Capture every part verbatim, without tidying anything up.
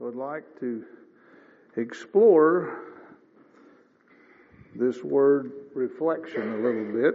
So I'd like to explore this word reflection a little bit.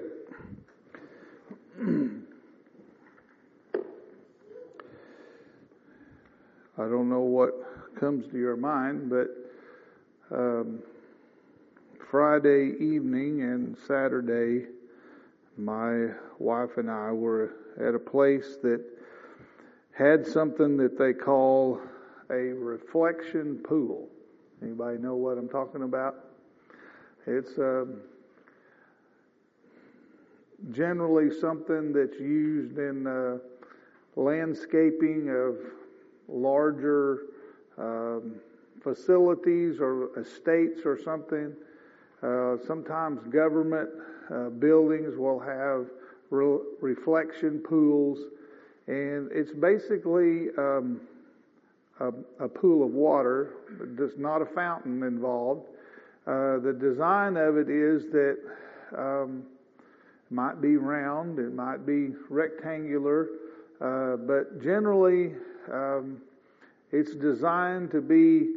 I don't know what comes to your mind, but um, Friday evening and Saturday, my wife and I were at a place that had something that they call a reflection pool. Anybody know what I'm talking about? It's um, generally something that's used in uh, landscaping of larger um, facilities or estates or something. Uh, sometimes government uh, buildings will have re- reflection pools, and it's basically um, a, a pool of water. There's not a fountain involved. Uh, the design of it is that um, it might be round, it might be rectangular, uh, but generally um, it's designed to be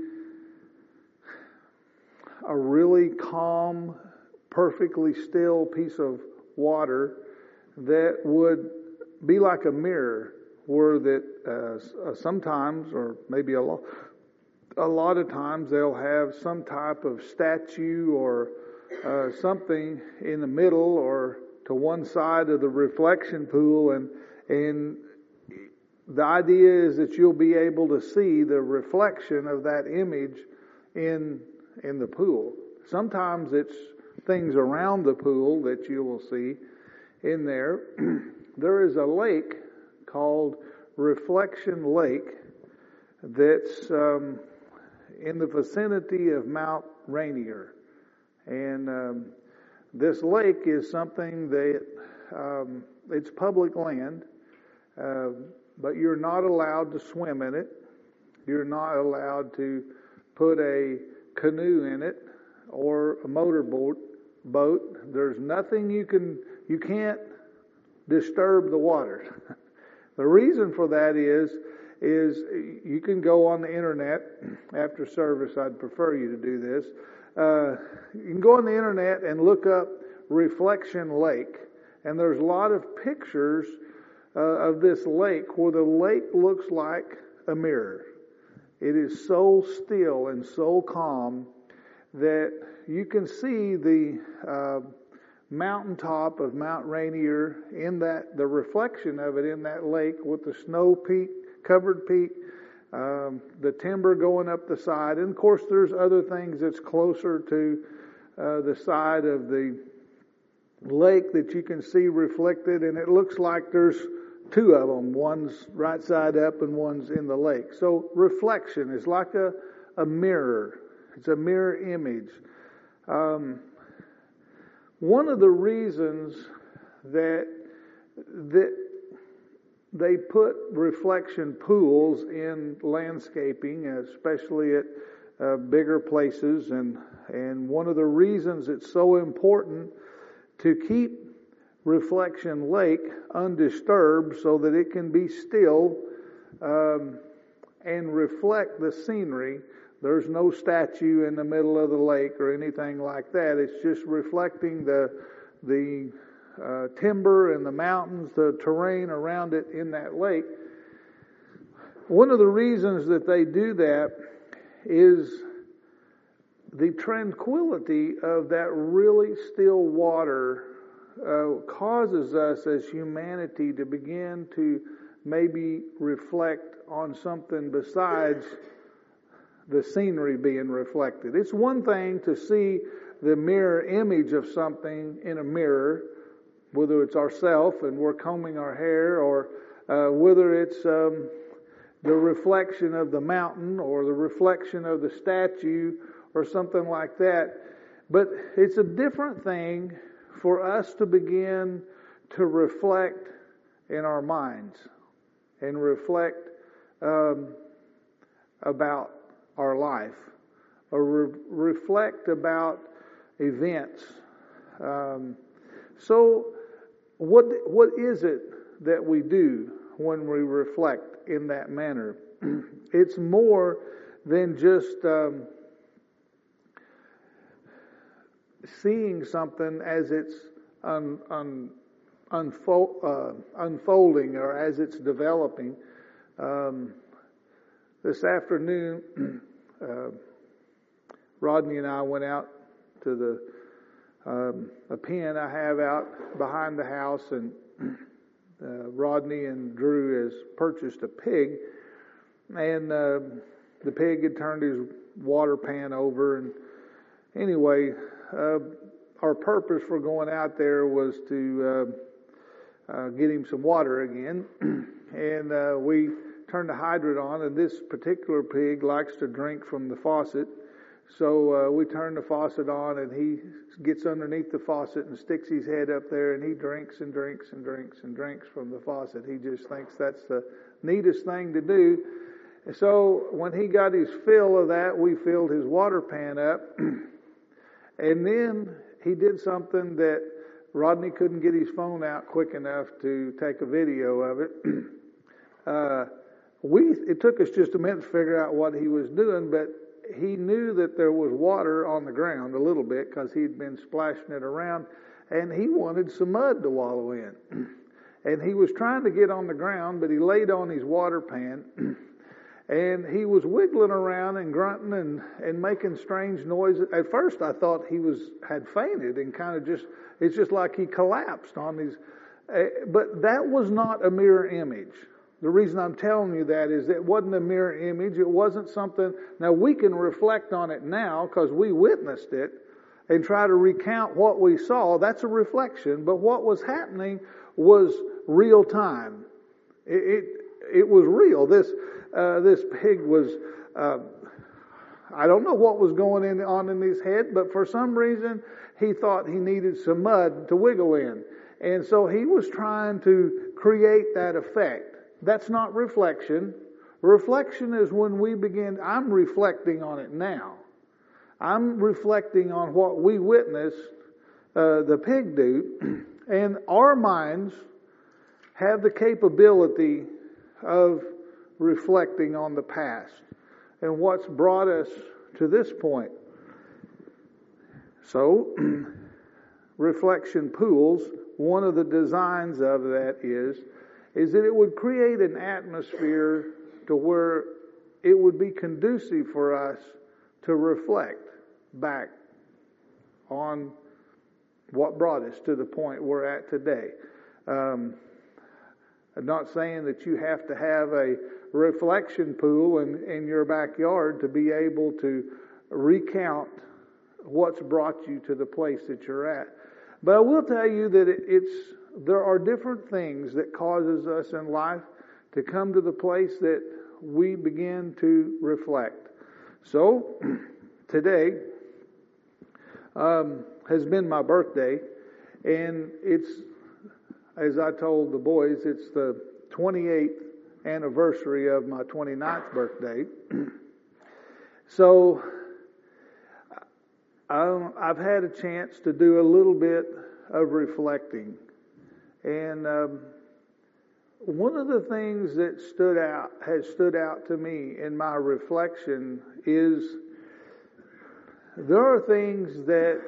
a really calm, perfectly still piece of water that would be like a mirror, where that uh, sometimes, or maybe a lot, a lot of times, they'll have some type of statue or uh, something in the middle or to one side of the reflection pool, and and the idea is that you'll be able to see the reflection of that image in in the pool. Sometimes it's things around the pool that you will see in there. There is a lake called Reflection Lake that's um, in the vicinity of Mount Rainier. And um, this lake is something that um, it's public land, uh, but you're not allowed to swim in it. You're not allowed to put a canoe in it or a motorboat. Boat. There's nothing you can, you can't disturb the waters. The reason for that is, is you can go on the internet after service. I'd prefer you to do this. Uh, you can go on the internet and look up Reflection Lake, and there's a lot of pictures uh, of this lake where the lake looks like a mirror. It is so still and so calm that you can see the uh, mountaintop of Mount Rainier in that, the reflection of it in that lake with the snow peak, covered peak, um, the timber going up the side. And of course there's other things that's closer to uh, the side of the lake that you can see reflected, and it looks like there's two of them. One's right side up and one's in the lake. So reflection is like a, a mirror. It's a mirror image. Um, one of the reasons that that they put reflection pools in landscaping, especially at uh, bigger places, and and one of the reasons it's so important to keep Reflection Lake undisturbed so that it can be still um, and reflect the scenery. There's no statue in the middle of the lake or anything like that. It's just reflecting the the uh, timber and the mountains, the terrain around it in that lake. One of the reasons that they do that is the tranquility of that really still water uh, causes us as humanity to begin to maybe reflect on something besides the scenery being reflected. It's one thing to see the mirror image of something in a mirror, whether it's ourselves and we're combing our hair, or uh, whether it's um, the reflection of the mountain or the reflection of the statue or something like that. But it's a different thing for us to begin to reflect in our minds and reflect um, about our life, or re- reflect about events. Um, so, what what is it that we do when we reflect in that manner? It's more than just um, seeing something as it's un, un, unfold, uh, unfolding or as it's developing. Um, this afternoon, uh, Rodney and I went out to the um, a pen I have out behind the house, and uh, Rodney and Drew has purchased a pig, and uh, the pig had turned his water pan over. And anyway, uh, our purpose for going out there was to uh, uh, get him some water again, and uh, we turned the hydrant on, and this particular pig likes to drink from the faucet. So uh, we turn the faucet on, and he gets underneath the faucet and sticks his head up there, and he drinks and drinks and drinks and drinks from the faucet. He just thinks that's the neatest thing to do. And so when he got his fill of that, we filled his water pan up. And then he did something that Rodney couldn't get his phone out quick enough to take a video of it. uh, we it took us just a minute to figure out what he was doing, but he knew that there was water on the ground a little bit because he'd been splashing it around, and he wanted some mud to wallow in. And he was trying to get on the ground, but he laid on his water pan, and he was wiggling around and grunting and, and making strange noises. At first I thought he was had fainted and kind of just, it's just like he collapsed on these, uh, but that was not a mirror image. The reason I'm telling you that is it wasn't a mirror image. It wasn't something. Now we can reflect on it now because we witnessed it and try to recount what we saw. That's a reflection. But what was happening was real time. It it, it was real. This uh, this pig was. Uh, I don't know what was going in, on in his head, but for some reason he thought he needed some mud to wiggle in, and so he was trying to create that effect. That's not reflection. Reflection is when we begin, I'm reflecting on it now. I'm reflecting on what we witnessed uh, the pig do. And our minds have the capability of reflecting on the past and what's brought us to this point. So, reflection pools, one of the designs of that is is that it would create an atmosphere to where it would be conducive for us to reflect back on what brought us to the point we're at today. Um, I'm not saying that you have to have a reflection pool in, in your backyard to be able to recount what's brought you to the place that you're at. But I will tell you that it, it's there are different things that causes us in life to come to the place that we begin to reflect. So, today um, has been my birthday, and it's, as I told the boys, it's the twenty-eighth anniversary of my twenty-ninth birthday. So, I, I've had a chance to do a little bit of reflecting. And um, one of the things that stood out, has stood out to me in my reflection is there are things that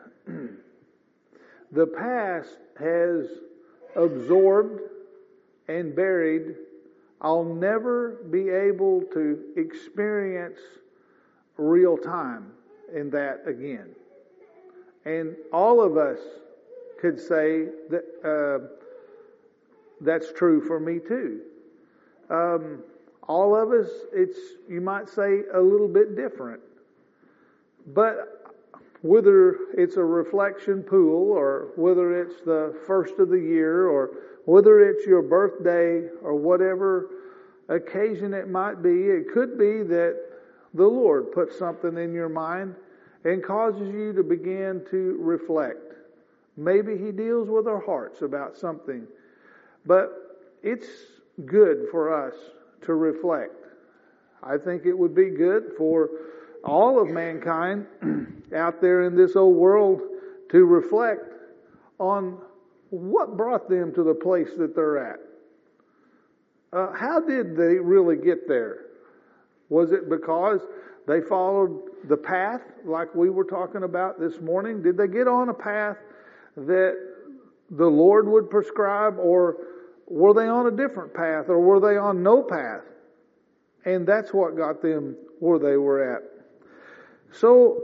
the past has absorbed and buried. I'll never be able to experience real time in that again. And all of us could say that uh, that's true for me too. Um, all of us, it's, you might say, a little bit different. But whether it's a reflection pool, or whether it's the first of the year, or whether it's your birthday, or whatever occasion it might be, it could be that the Lord puts something in your mind and causes you to begin to reflect. Maybe He deals with our hearts about something. But it's good for us to reflect. I think it would be good for all of mankind out there in this old world to reflect on what brought them to the place that they're at. Uh, how did they really get there? Was it because they followed the path like we were talking about this morning? Did they get on a path that the Lord would prescribe, or were they on a different path, or were they on no path? And that's what got them where they were at. So,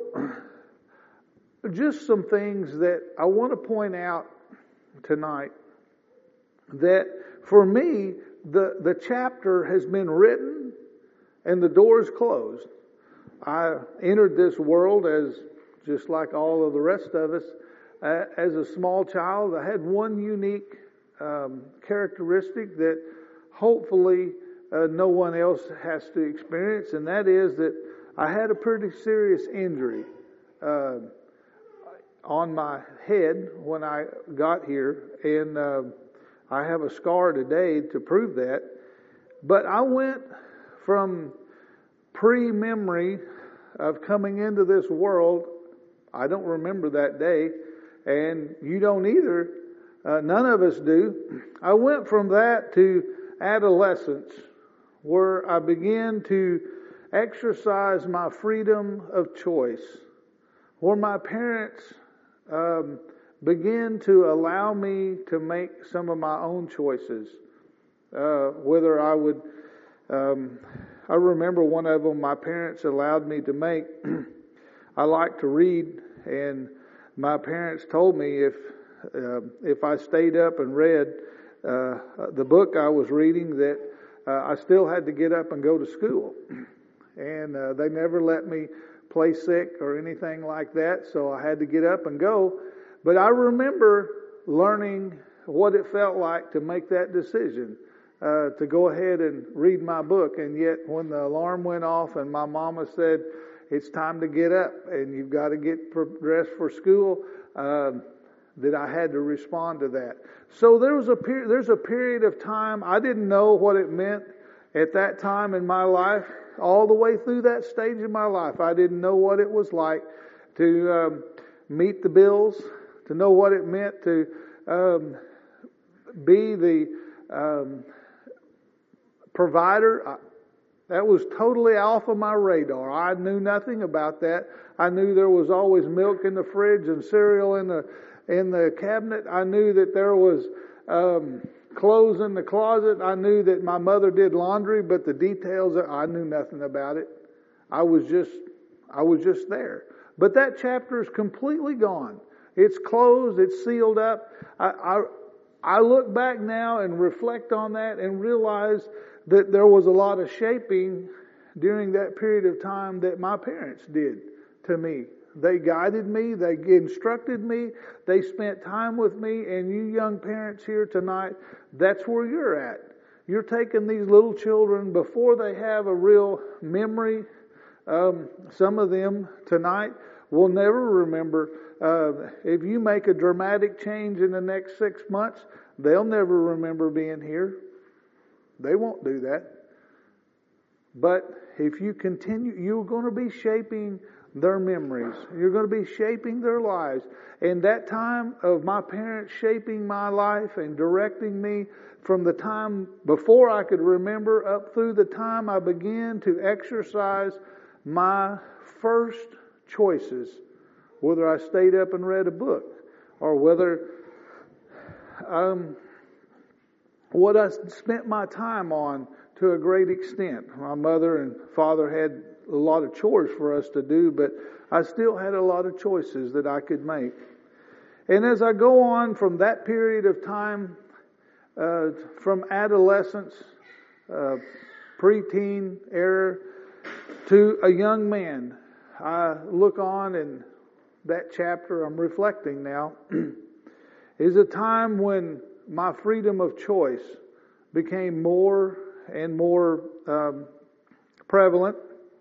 just some things that I want to point out tonight, that for me, the, the chapter has been written and the door is closed. I entered this world as, just like all of the rest of us, uh, as a small child. I had one unique um, characteristic that hopefully uh, no one else has to experience, and that is that I had a pretty serious injury uh, on my head when I got here, and uh, I have a scar today to prove that. But I went from pre-memory of coming into this world. I don't remember that day, and you don't either. Uh, none of us do. I went from that to adolescence, where I began to exercise my freedom of choice, where my parents um, began to allow me to make some of my own choices, uh, whether I would. Um, I remember one of them my parents allowed me to make. I like to read, and my parents told me if uh, if I stayed up and read uh, the book I was reading, that uh, I still had to get up and go to school. And uh, they never let me play sick or anything like that, so I had to get up and go. But I remember learning what it felt like to make that decision. Uh, to go ahead and read my book. And yet when the alarm went off and my mama said, it's time to get up and you've got to get dressed for school, uh, that I had to respond to that. So there was a period, there's a period of time, I didn't know what it meant at that time in my life. All the way through that stage of my life, I didn't know what it was like to um, meet the bills, to know what it meant to um, be the um, provider. I, that was totally off of my radar. I knew nothing about that. I knew there was always milk in the fridge and cereal in the in the cabinet. I knew that there was um, clothes in the closet. I knew that my mother did laundry, but the details, I knew nothing about it. I was just I was just there. But that chapter is completely gone. It's closed. It's sealed up. I I, I look back now and reflect on that and realize that there was a lot of shaping during that period of time that my parents did to me. They guided me, they instructed me, they spent time with me, and you young parents here tonight, that's where you're at. You're taking these little children before they have a real memory. Um, some of them tonight will never remember. Uh, if you make a dramatic change in the next six months, they'll never remember being here. They won't do that. But if you continue, you're going to be shaping their memories. You're going to be shaping their lives. And that time of my parents shaping my life and directing me from the time before I could remember up through the time I began to exercise my first choices, whether I stayed up and read a book or whether um, what I spent my time on to a great extent. My mother and father had a lot of chores for us to do, but I still had a lot of choices that I could make. And as I go on from that period of time, uh, from adolescence, uh, preteen era, to a young man, I look on and that chapter I'm reflecting now is a time when my freedom of choice became more and more um, prevalent.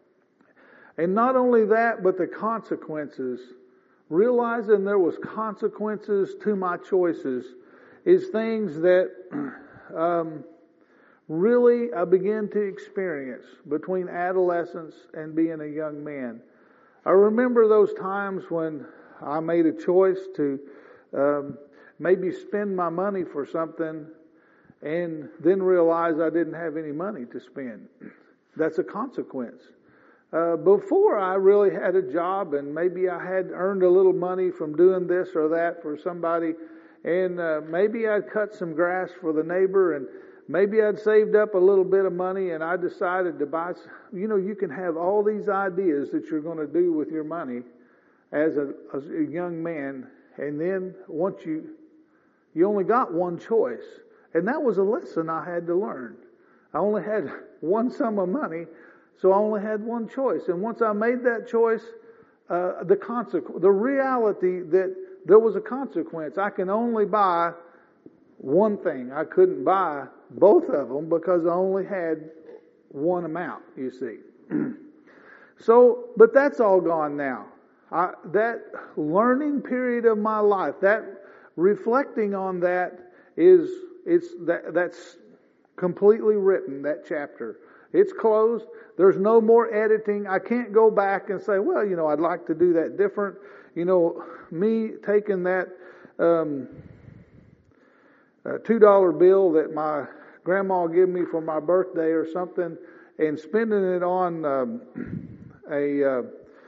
And not only that, but the consequences. Realizing there was consequences to my choices is things that um, really I began to experience between adolescence and being a young man. I remember those times when I made a choice to um, maybe spend my money for something and then realize I didn't have any money to spend. That's a consequence. Uh, before I really had a job, and maybe I had earned a little money from doing this or that for somebody, and uh, maybe I'd cut some grass for the neighbor, and maybe I'd saved up a little bit of money, and I decided to buy. You know, you can have all these ideas that you're going to do with your money as a, as a young man, and then once you you only got one choice, and that was a lesson I had to learn. I only had one sum of money. So I only had one choice. And once I made that choice, uh, the consequence, the reality that there was a consequence. I can only buy one thing. I couldn't buy both of them because I only had one amount, you see. So, but that's all gone now. I, that learning period of my life, that reflecting on that is, it's, that, that's completely written, that chapter. It's closed. There's no more editing. I can't go back and say, well, you know, I'd like to do that different. You know, me taking that um, uh, two dollar bill that my grandma gave me for my birthday or something and spending it on um, a uh,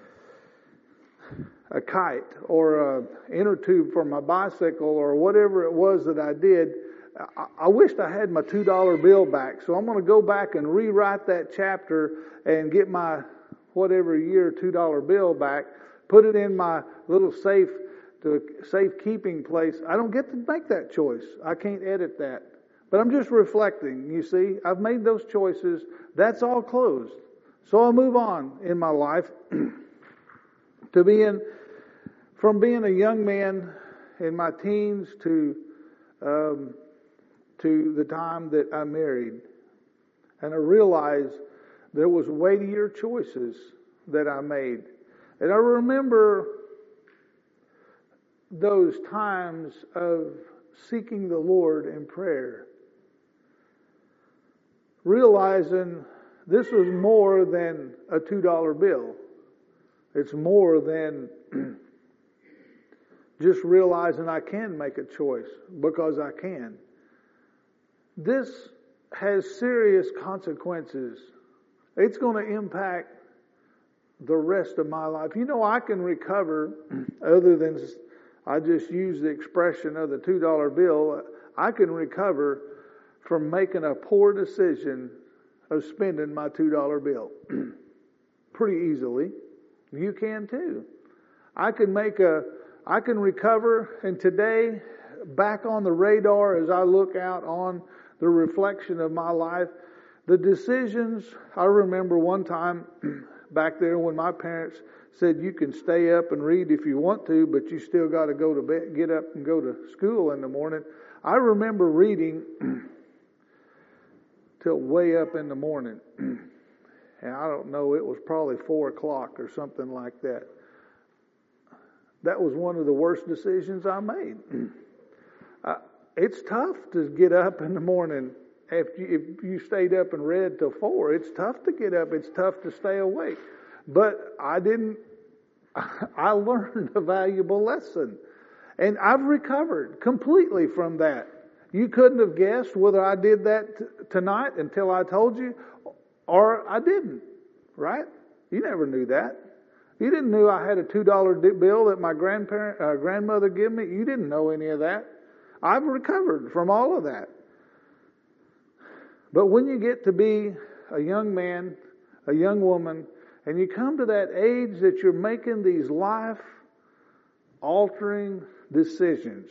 a kite or an inner tube for my bicycle or whatever it was that I did, I, I wished I had my two dollar bill back. So I'm going to go back and rewrite that chapter and get my whatever year two dollar bill back, put it in my little safe to safekeeping place. I don't get to make that choice. I can't edit that. But I'm just reflecting, you see. I've made those choices. That's all closed. So I'll move on in my life to being, from being a young man in my teens to um, to the time that I married. And I realized there was weightier choices that I made. And I remember those times of seeking the Lord in prayer, realizing this was more than a two dollar bill. It's more than just realizing I can make a choice because I can. This has serious consequences. It's going to impact the rest of my life. You know, I can recover, other than I just use the expression of the two dollar bill, I can recover from making a poor decision of spending my two dollar bill pretty easily. You can too. I can make a, I can recover, and today, back on the radar as I look out on the reflection of my life, the decisions, I remember one time back there when my parents said you can stay up and read if you want to, but you still got to go to bed, get up and go to school in the morning. I remember reading till way up in the morning. And I don't know, it was probably four o'clock or something like that. That was one of the worst decisions I made. uh, it's tough to get up in the morning after you, if you stayed up and read till four. It's tough to get up. It's tough to stay awake. But I didn't, I learned a valuable lesson. And I've recovered completely from that. You couldn't have guessed whether I did that t- tonight until I told you, or I didn't, right? You never knew that. You didn't know I had a two dollar bill that my grandparent, uh, grandmother gave me. You didn't know any of that. I've recovered from all of that. But when you get to be a young man, a young woman, and you come to that age that you're making these life-altering decisions,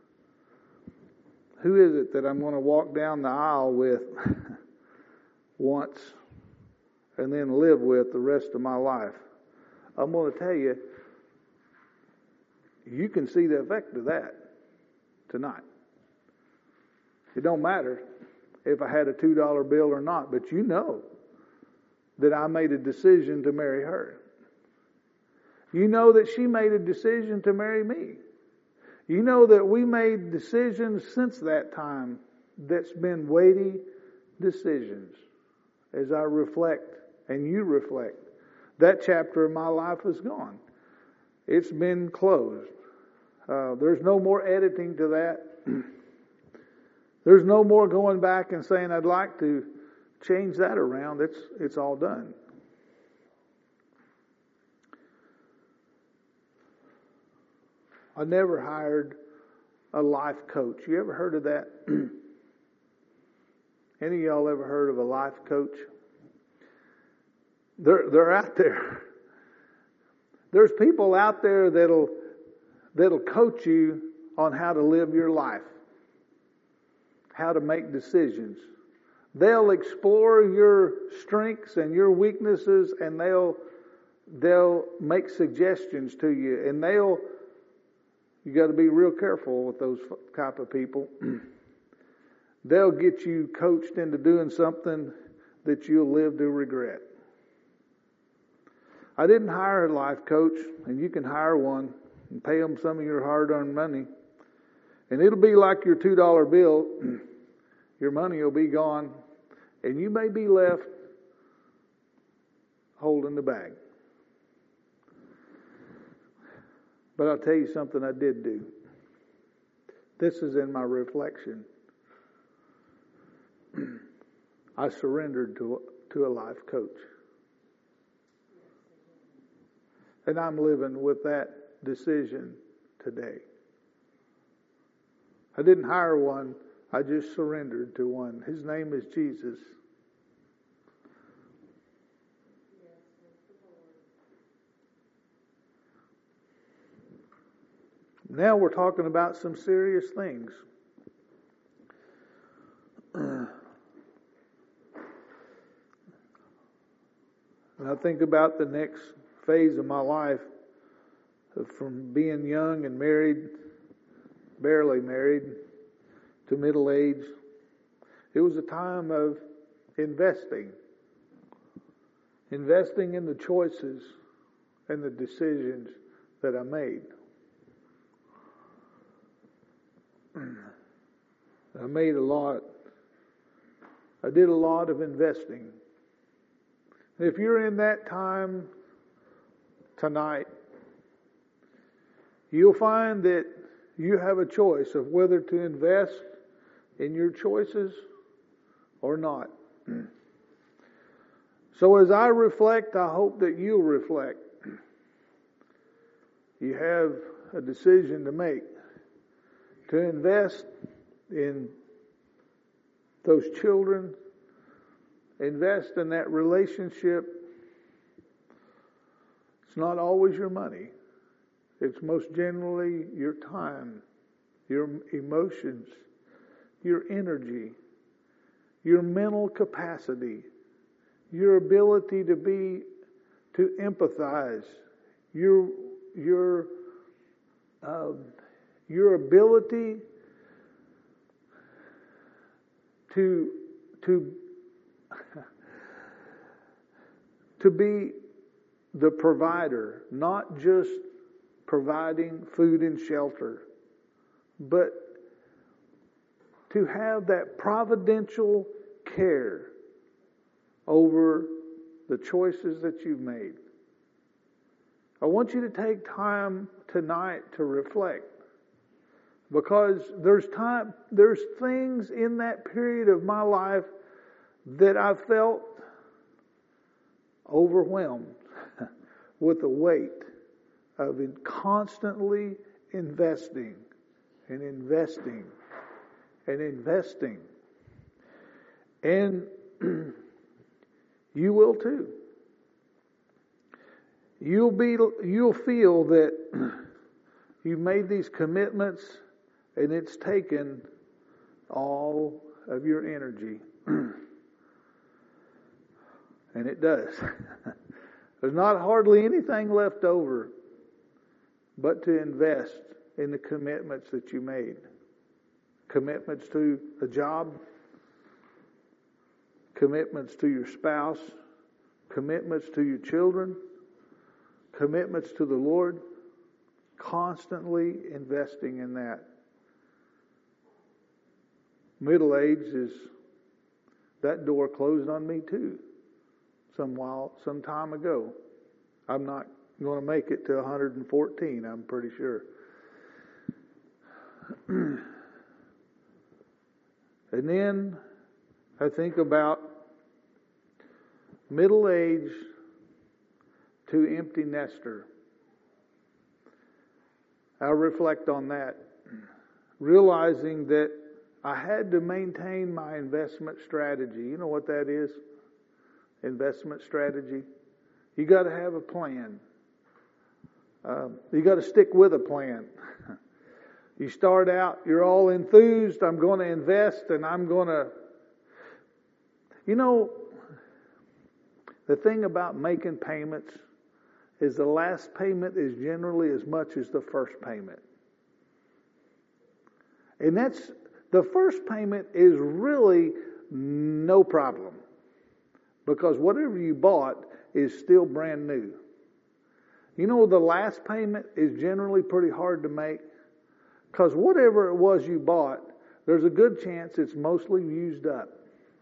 who is it that I'm going to walk down the aisle with once and then live with the rest of my life? I'm going to tell you, you can see the effect of that tonight. It don't matter if I had a two dollar bill or not, but you know that I made a decision to marry her. You know that she made a decision to marry me. You know that we made decisions since that time that's been weighty decisions. As I reflect and you reflect, that chapter of my life is gone. It's been closed. Uh, there's no more editing to that. There's no more going back and saying I'd like to change that around, it's it's all done. I never hired a life coach. You ever heard of that? Any of y'all ever heard of a life coach? They're they're out there. There's people out there that'll that'll coach you on how to live your life, how to make decisions. They'll explore your strengths and your weaknesses, and they'll they'll make suggestions to you, and they'll you got to be real careful with those type of people. They'll get you coached into doing something that you'll live to regret. I didn't hire a life coach, and you can hire one and pay them some of your hard-earned money. And it'll be like your two dollar bill. Your money will be gone, and you may be left holding the bag. But I'll tell you something I did do. This is in my reflection. I surrendered to, to a life coach. And I'm living with that decision today. I didn't hire one. I just surrendered to one. His name is Jesus. Now we're talking about some serious things. And I think about the next phase of my life, from being young and married, barely married, to middle age. It was a time of investing. Investing in the choices and the decisions that I made. I made a lot. I did a lot of investing. If you're in that time tonight, you'll find that you have a choice of whether to invest in your choices or not. So as I reflect, I hope that you'll reflect. You have a decision to make. To invest in those children, invest in that relationship. It's not always your money. It's most generally your time, your emotions, your energy, your mental capacity, your ability to be, to empathize, your, your, um, your ability to, to, to be the provider, not just providing food and shelter, but to have that providential care over the choices that you've made. I want you to take time tonight to reflect, because there's time, there's things in that period of my life that I felt overwhelmed with the weight of in constantly investing and investing and investing. And you will too. You'll be, you'll feel that you've made these commitments and it's taken all of your energy. And it does. There's not hardly anything left over but to invest in the commitments that you made. Commitments to a job, commitments to your spouse, commitments to your children, commitments to the Lord. Constantly investing in that. Middle age is, that door closed on me too. Some while, some time ago. I'm not going to make it to one hundred fourteen, I'm pretty sure. And then I think about middle age to empty nester. I'll reflect on that, realizing that I had to maintain my investment strategy. You know what that is? Investment strategy. You got to have a plan. Um, you got to stick with a plan. You start out, you're all enthused. I'm going to invest, and I'm going to. You know, the thing about making payments is the last payment is generally as much as the first payment. And that's, the first payment is really no problem. Because whatever you bought is still brand new. You know, the last payment is generally pretty hard to make. Because whatever it was you bought, there's a good chance it's mostly used up.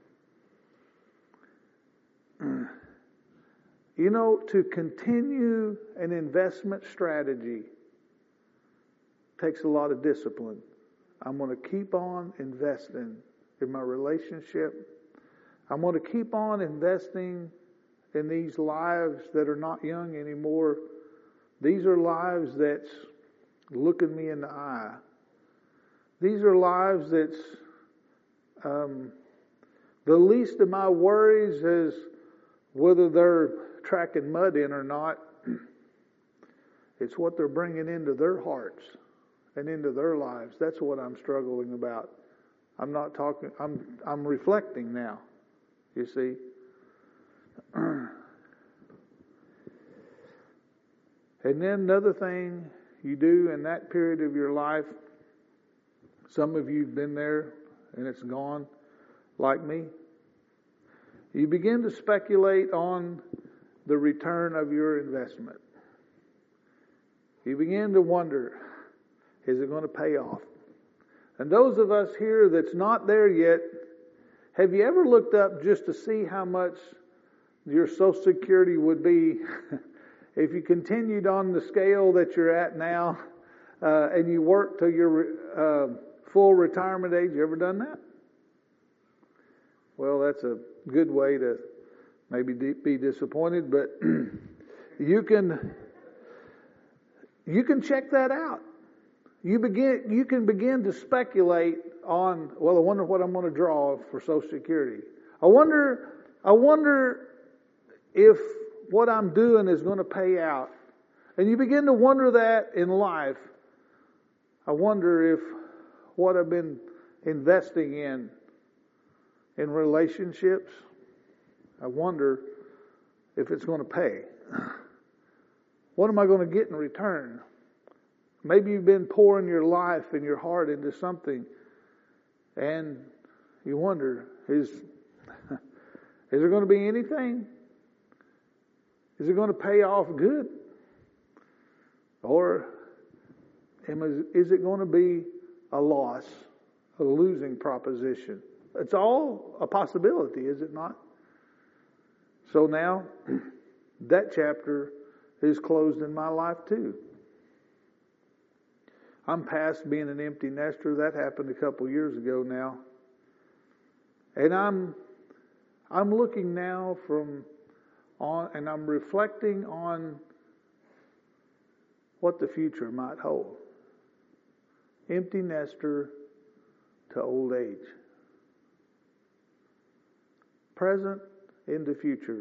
You know, to continue an investment strategy takes a lot of discipline. I'm going to keep on investing in my relationship. I'm going to keep on investing in these lives that are not young anymore. These are lives that's looking me in the eye. These are lives that's um, the least of my worries is whether they're tracking mud in or not. It's what they're bringing into their hearts and into their lives. That's what I'm struggling about. I'm not talking, I'm I'm reflecting now, you see. And then another thing you do in that period of your life, some of you have been there and it's gone, like me. You begin to speculate on the return of your investment. You begin to wonder, is it going to pay off? And those of us here that's not there yet, have you ever looked up just to see how much your Social Security would be if you continued on the scale that you're at now uh, and you work till your uh, full retirement age? You ever done that? Well, that's a good way to maybe be disappointed, but you can you can check that out. You begin you can begin to speculate on, well, I wonder what I'm going to draw for Social Security. I wonder I wonder if what I'm doing is going to pay out. And you begin to wonder that in life. I wonder if what I've been investing in in relationships, I wonder if it's going to pay. What am I going to get in return? Maybe you've been pouring your life and your heart into something, and you wonder, is, is there going to be anything? Is it going to pay off good? Or is it going to be a loss, a losing proposition? It's all a possibility, is it not? So now, that chapter is closed in my life too. I'm past being an empty nester. That happened a couple years ago now. And I'm I'm looking now from on and I'm reflecting on what the future might hold. Empty nester to old age. Present into future.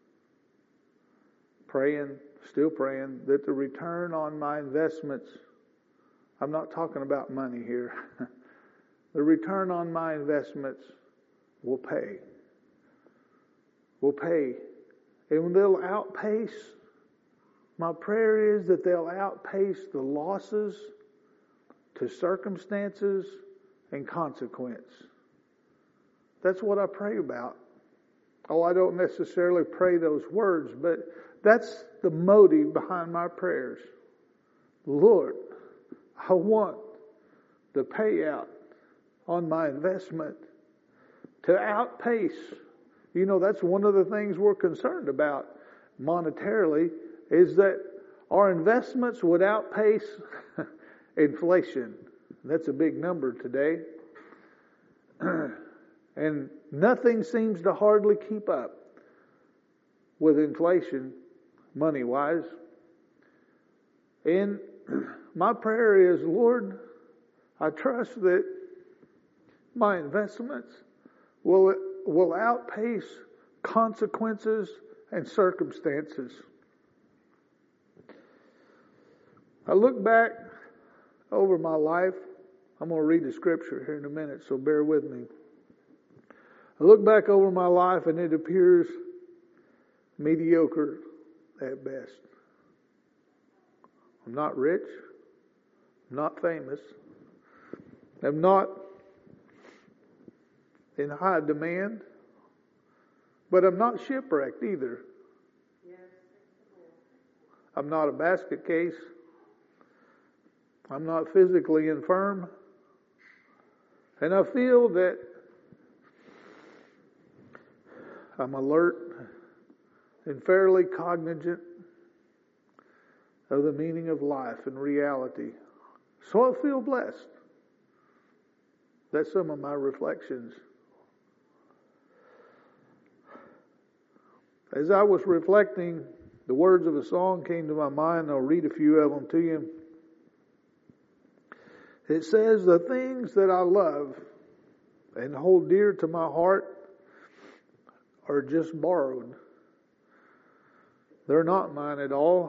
Praying, still praying that the return on my investments, I'm not talking about money here, the return on my investments will pay. Will pay. And they'll outpace, my prayer is that they'll outpace the losses to circumstances and consequence. That's what I pray about. Oh, I don't necessarily pray those words, but that's the motive behind my prayers. Lord, I want the payout on my investment to outpace. You know, that's one of the things we're concerned about monetarily, is that our investments would outpace inflation. That's a big number today. And nothing seems to hardly keep up. with inflation, money-wise. And my prayer is, Lord, I trust that my investments will, will outpace consequences and circumstances. I look back over my life. I'm going to read the scripture here in a minute, so bear with me. I look back over my life and it appears mediocre at best. I'm not rich. I'm not famous. I'm not in high demand. But I'm not shipwrecked either. I'm not a basket case. I'm not physically infirm. And I feel that I'm alert and fairly cognizant of the meaning of life and reality. So I feel blessed. That's some of my reflections. As I was reflecting, the words of a song came to my mind. I'll read a few of them to you. It says, the things that I love and hold dear to my heart are just borrowed. They're not mine at all.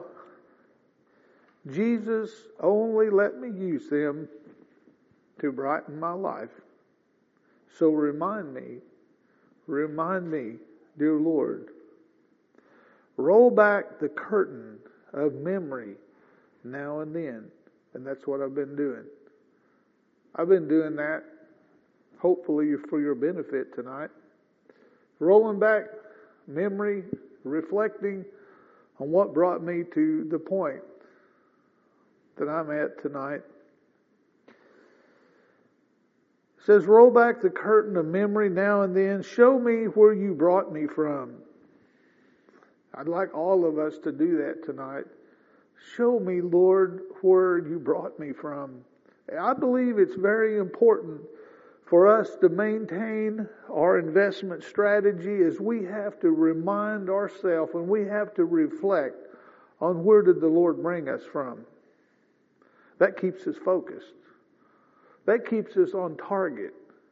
Jesus only let me use them to brighten my life. So remind me, remind me, dear Lord, roll back the curtain of memory now and then. And that's what I've been doing. I've been doing that, hopefully for your benefit tonight. Rolling back memory, reflecting on what brought me to the point that I'm at tonight. It says, roll back the curtain of memory now and then. Show me where you brought me from. I'd like all of us to do that tonight. Show me, Lord, where you brought me from. I believe it's very important for us to maintain our investment strategy as we have to remind ourselves and we have to reflect on where did the Lord bring us from. That keeps us focused. That keeps us on target.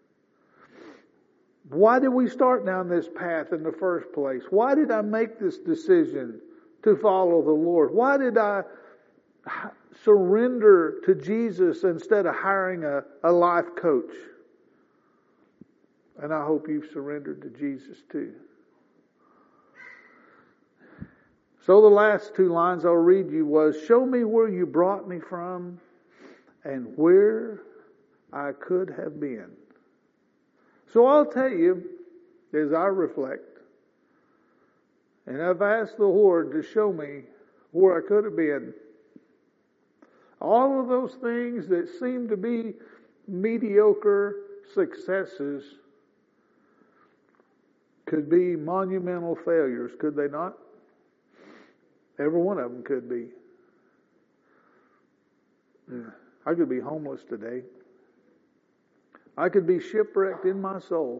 Why did we start down this path in the first place? Why did I make this decision to follow the Lord? Why did I surrender to Jesus instead of hiring a, a life coach? And I hope you've surrendered to Jesus too. So the last two lines I'll read you was, show me where you brought me from and where I could have been. So I'll tell you, as I reflect, and I've asked the Lord to show me where I could have been. All of those things that seem to be mediocre successes could be monumental failures, could they not? Every one of them could be. I could be homeless today. I could be shipwrecked in my soul,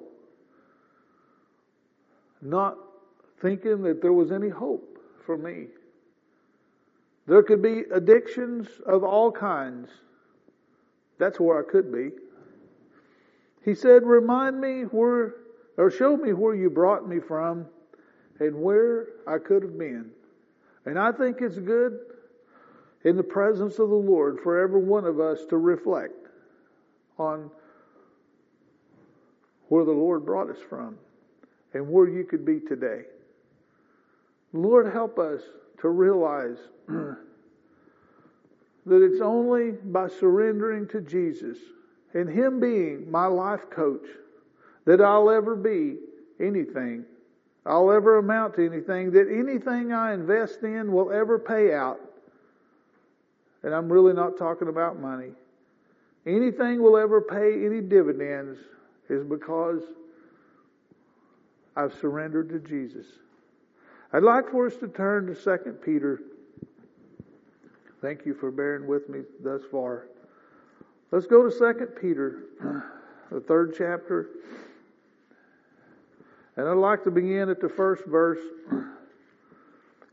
not thinking that there was any hope for me. There could be addictions of all kinds. That's where I could be. He said, remind me where, or show me where you brought me from and where I could have been. And I think it's good in the presence of the Lord for every one of us to reflect on where the Lord brought us from and where you could be today. Lord, help us to realize that it's only by surrendering to Jesus and Him being my life coach that I'll ever be anything. I'll ever amount to anything, that anything I invest in will ever pay out. And I'm really not talking about money. Anything will ever pay any dividends is because I've surrendered to Jesus. I'd like for us to turn to Second Peter. Thank you for bearing with me thus far. Let's go to Second Peter, the third chapter. And I'd like to begin at the first verse.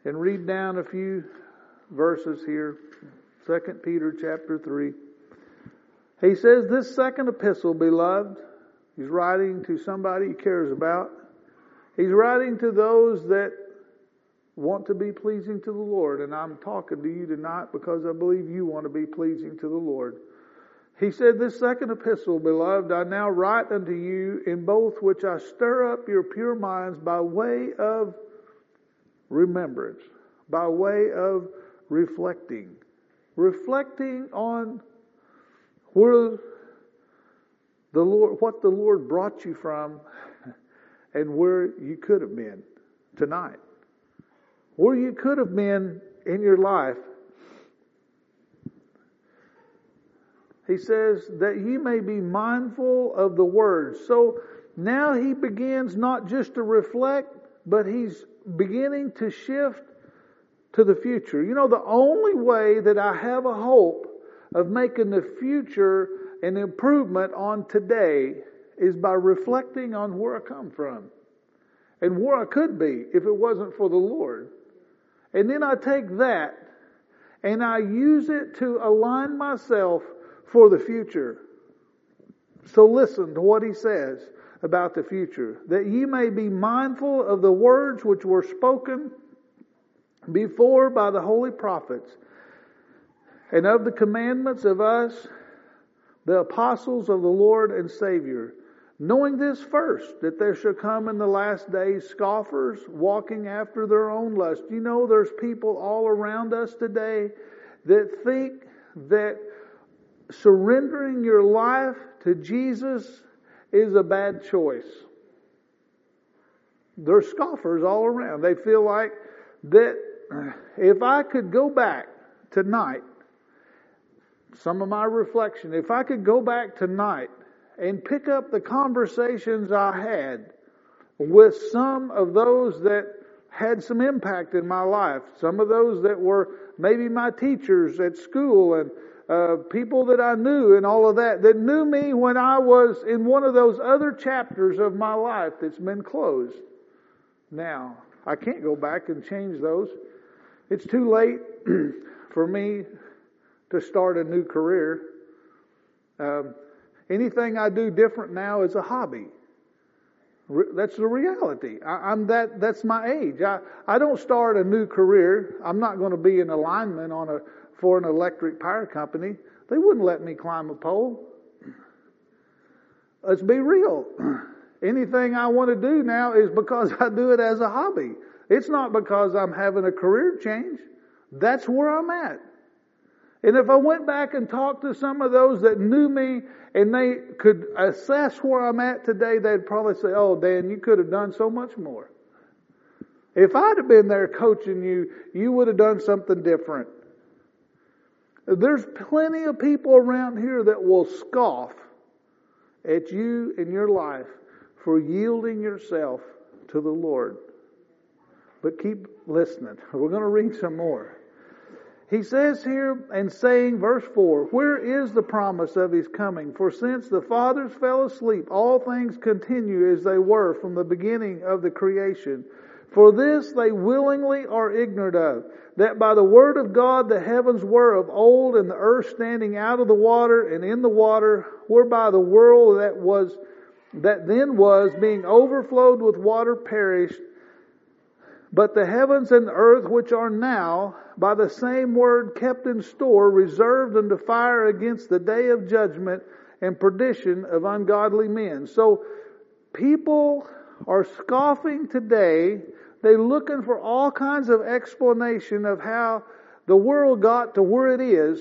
and read down a few verses here. Second Peter chapter three. He says, this second epistle, beloved, he's writing to somebody he cares about. He's writing to those that want to be pleasing to the Lord. And I'm talking to you tonight because I believe you want to be pleasing to the Lord. He said, this second epistle, beloved, I now write unto you, in both which I stir up your pure minds by way of remembrance, by way of reflecting. Reflecting on where the Lord, what the Lord brought you from and where you could have been tonight. Where you could have been in your life. He says that ye may be mindful of the words. So now he begins not just to reflect, but he's beginning to shift to the future. You know, the only way that I have a hope of making the future an improvement on today is by reflecting on where I come from and where I could be if it wasn't for the Lord. And then I take that and I use it to align myself for the future. So listen to what he says about the future. That ye may be mindful of the words which were spoken before by the holy prophets, and of the commandments of us, the apostles of the Lord and Savior, knowing this first, that there shall come in the last days scoffers, walking after their own lust. You know, there's people all around us today that think that surrendering your life to Jesus is a bad choice. There's scoffers all around. They feel like that if I could go back tonight, some of my reflection, if I could go back tonight and pick up the conversations I had with some of those that had some impact in my life, some of those that were maybe my teachers at school and uh, people that I knew and all of that, that knew me when I was in one of those other chapters of my life that's been closed. Now, I can't go back and change those. It's too late for me to start a new career. Um, anything I do different now is a hobby. Re- that's the reality. I, I'm that. That's my age. I, I don't start a new career. I'm not going to be an alignment on a for an electric power company. They wouldn't let me climb a pole. Let's be real. Anything I want to do now is because I do it as a hobby. It's not because I'm having a career change. That's where I'm at. And if I went back and talked to some of those that knew me and they could assess where I'm at today, they'd probably say, oh, Dan, you could have done so much more. If I'd have been there coaching you, you would have done something different. There's plenty of people around here that will scoff at you in your life for yielding yourself to the Lord. But keep listening. We're going to read some more. He says here and saying, verse four, where is the promise of His coming? For since the fathers fell asleep, all things continue as they were from the beginning of the creation. For this they willingly are ignorant of, that by the word of God the heavens were of old, and the earth standing out of the water and in the water, whereby the world that was that then was, being overflowed with water, perished. But the heavens and the earth which are now, by the same word kept in store, reserved unto fire against the day of judgment and perdition of ungodly men. So people are scoffing today. They're looking for all kinds of explanation of how the world got to where it is.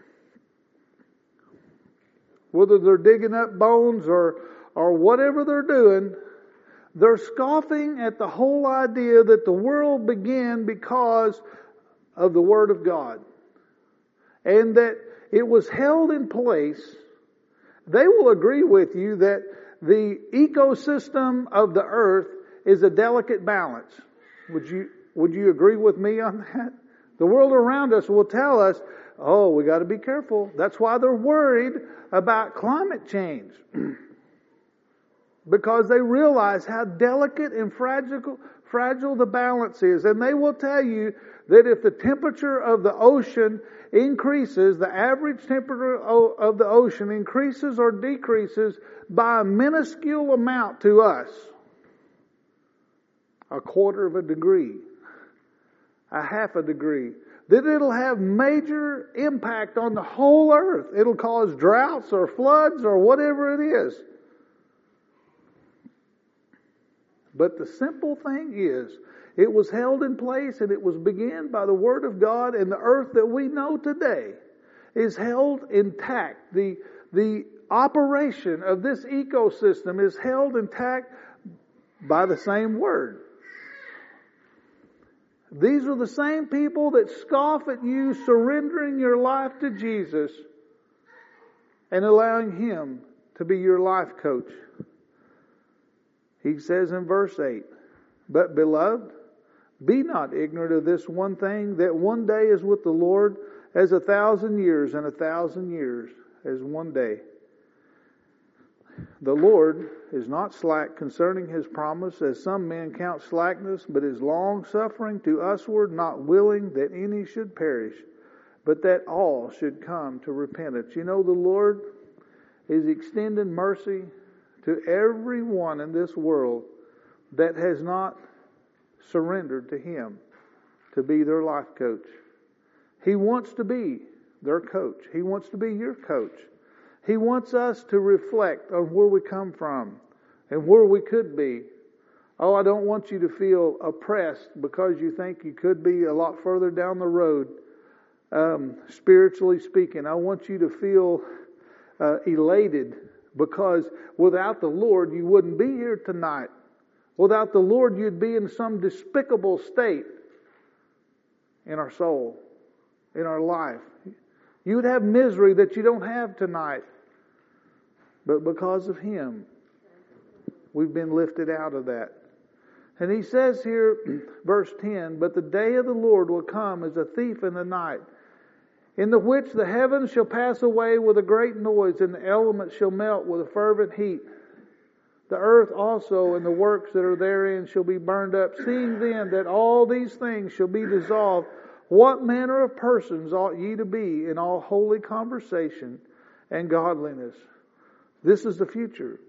Whether they're digging up bones or, or whatever they're doing, they're scoffing at the whole idea that the world began because of the Word of God. And that it was held in place. They will agree with you that the ecosystem of the earth is a delicate balance. Would you, would you agree with me on that? The world around us will tell us, oh, we got to be careful. That's why they're worried about climate change. Because they realize how delicate and fragile, fragile the balance is. And they will tell you that if the temperature of the ocean increases, the average temperature of the ocean increases or decreases by a minuscule amount to us, a quarter of a degree, a half a degree, that it'll have major impact on the whole earth. It'll cause droughts or floods or whatever it is. But the simple thing is, it was held in place and it was begun by the Word of God, and the earth that we know today is held intact. The, the operation of this ecosystem is held intact by the same Word. These are the same people that scoff at you surrendering your life to Jesus and allowing Him to be your life coach. He says in verse eight, "But beloved, be not ignorant of this one thing, that one day is with the Lord as a thousand years, and a thousand years as one day. The Lord is not slack concerning His promise, as some men count slackness, but is long-suffering to usward, not willing that any should perish, but that all should come to repentance." You know, the Lord is extending mercy to everyone in this world that has not surrendered to Him to be their life coach. He wants to be their coach. He wants to be your coach. He wants us to reflect on where we come from and where we could be. Oh, I don't want you to feel oppressed because you think you could be a lot further down the road, um, spiritually speaking. I want you to feel uh, elated, because without the Lord, you wouldn't be here tonight. Without the Lord, you'd be in some despicable state in our soul, in our life. You'd have misery that you don't have tonight. But because of Him, we've been lifted out of that. And He says here, verse ten, "But the day of the Lord will come as a thief in the night, in the which the heavens shall pass away with a great noise, and the elements shall melt with a fervent heat. The earth also and the works that are therein shall be burned up. Seeing then that all these things shall be dissolved, what manner of persons ought ye to be in all holy conversation and godliness?" This is the future.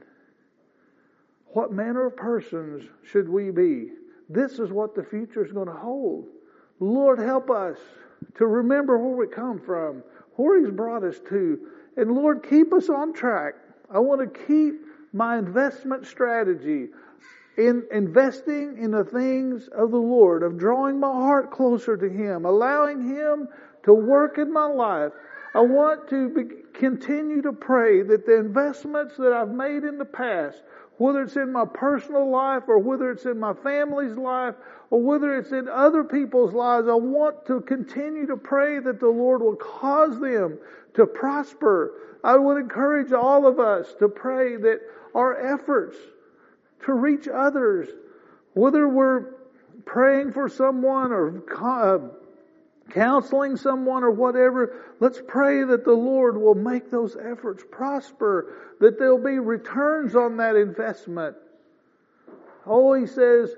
What manner of persons should we be? This is what the future is going to hold. Lord, help us to remember where we come from, where He's brought us to. And Lord, keep us on track. I want to keep my investment strategy in investing in the things of the Lord, of drawing my heart closer to Him, allowing Him to work in my life. I want to be, continue to pray that the investments that I've made in the past, whether it's in my personal life or whether it's in my family's life or whether it's in other people's lives, I want to continue to pray that the Lord will cause them to prosper. I would encourage all of us to pray that our efforts to reach others, whether we're praying for someone or uh, counseling someone or whatever, let's pray that the Lord will make those efforts prosper, that there'll be returns on that investment. Oh, He says,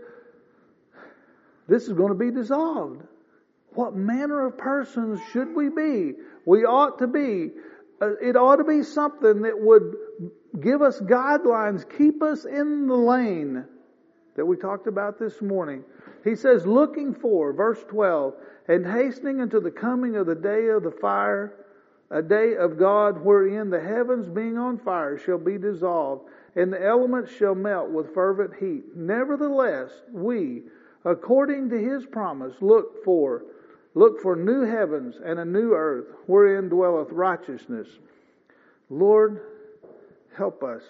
this is going to be dissolved. What manner of persons should we be? We ought to be. Uh, it ought to be something that would give us guidelines, keep us in the lane that we talked about this morning. He says, looking for, verse twelve, and hastening unto the coming of the day of the fire, a day of God, wherein the heavens being on fire shall be dissolved, and the elements shall melt with fervent heat. Nevertheless, we, according to His promise, look for, look for new heavens and a new earth, wherein dwelleth righteousness. Lord, help us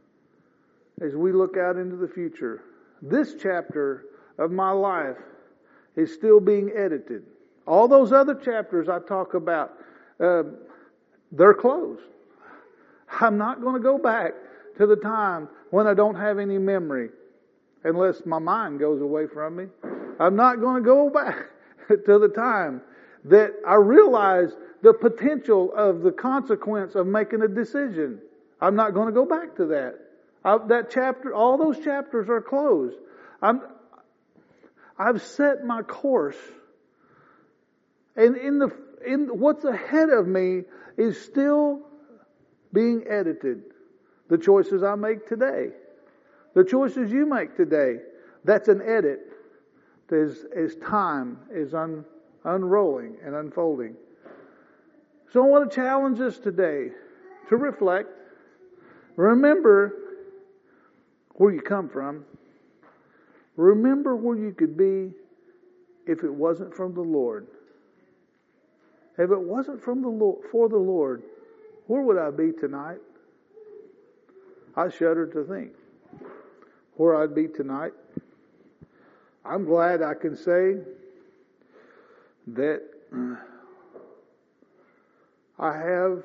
as we look out into the future. This chapter of my life is still being edited. All those other chapters I talk about, uh, they're closed. I'm not going to go back to the time when I don't have any memory, unless my mind goes away from me. I'm not going to go back to the time that I realize the potential of the consequence of making a decision. I'm not going to go back to that. I, that chapter, all those chapters are closed. I'm, I've set my course. And in the in what's ahead of me is still being edited. The choices I make today. The choices you make today. That's an edit as, as time is un, unrolling and unfolding. So I want to challenge us today to reflect. Remember where you come from. Remember where you could be if it wasn't from the Lord. If it wasn't from the Lord, for the Lord, where would I be tonight? I shudder to think where I'd be tonight. I'm glad I can say that I have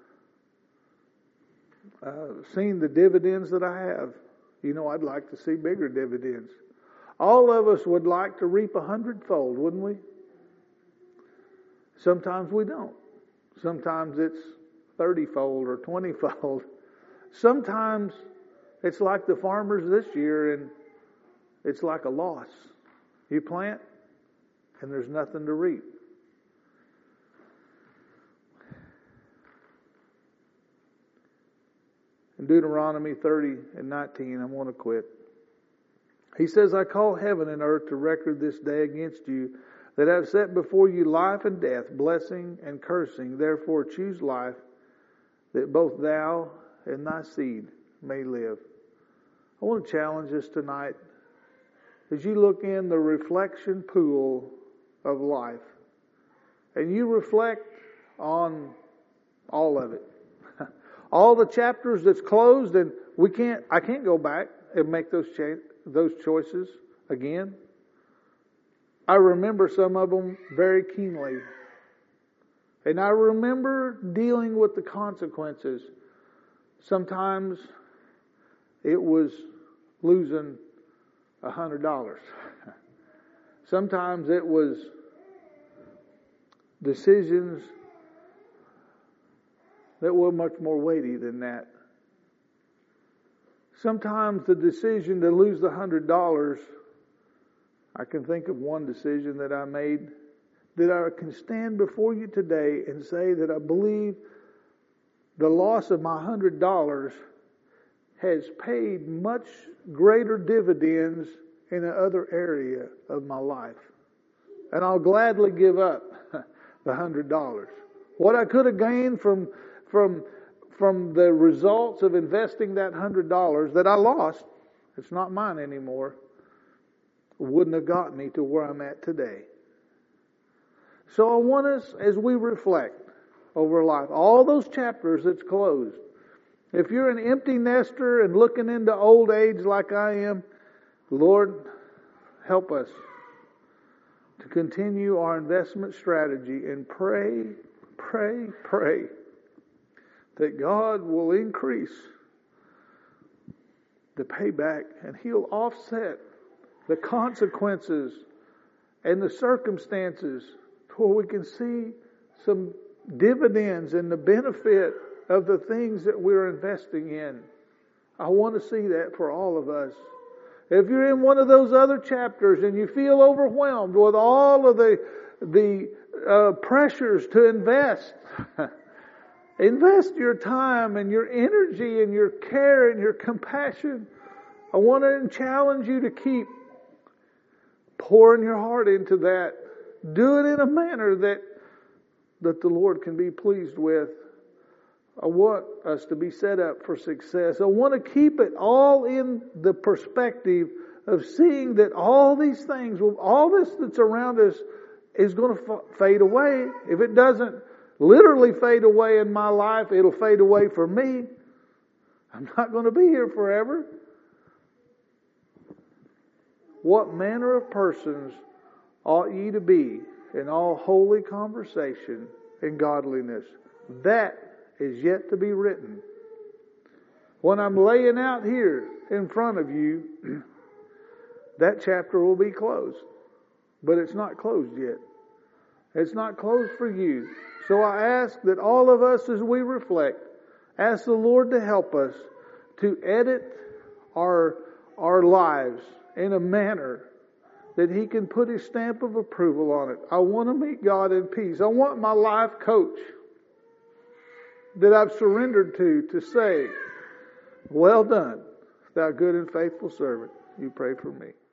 uh, seen the dividends that I have. You know, I'd like to see bigger dividends. All of us would like to reap a hundredfold, wouldn't we? Sometimes we don't. Sometimes it's thirty-fold or twenty-fold. Sometimes it's like the farmers this year, and it's like a loss. You plant, and there's nothing to reap. In Deuteronomy thirty and nineteen, I want to quit. He says, I call heaven and earth to record this day against you, that I have set before you life and death, blessing and cursing. Therefore choose life, that both thou and thy seed may live. I want to challenge us tonight, as you look in the reflection pool of life, and you reflect on all of it. All the chapters that's closed, and we can't, I can't go back and make those cha- those choices again. I remember some of them very keenly. And I remember dealing with the consequences. Sometimes it was losing a hundred dollars. Sometimes it was decisions that were much more weighty than that. Sometimes the decision to lose the hundred dollars, I can think of one decision that I made, that I can stand before you today and say that I believe the loss of my hundred dollars has paid much greater dividends in another area of my life. And I'll gladly give up the hundred dollars. What I could have gained from from from the results of investing that hundred dollars that I lost, it's not mine anymore, wouldn't have got me to where I'm at today. So I want us, as we reflect over life, all those chapters that's closed. If you're an empty nester and looking into old age like I am, Lord, help us to continue our investment strategy and pray, pray, pray that God will increase the payback and He'll offset the consequences and the circumstances where we can see some dividends and the benefit of the things that we're investing in. I want to see that for all of us. If you're in one of those other chapters and you feel overwhelmed with all of the the uh, pressures to invest, invest your time and your energy and your care and your compassion. I want to challenge you to keep pouring your heart into that. Do it in a manner that that the Lord can be pleased with. I want us to be set up for success. I want to keep it all in the perspective of seeing that all these things, all this that's around us is going to f- fade away. If it doesn't literally fade away in my life, it'll fade away for me. I'm not going to be here forever. What manner of persons ought ye to be in all holy conversation and godliness? That is yet to be written. When I'm laying out here in front of you, that chapter will be closed. But it's not closed yet. It's not closed for you. So I ask that all of us, as we reflect, ask the Lord to help us to edit our, our lives in a manner that He can put His stamp of approval on it. I want to meet God in peace. I want my life coach that I've surrendered to to say, well done, thou good and faithful servant. You pray for me.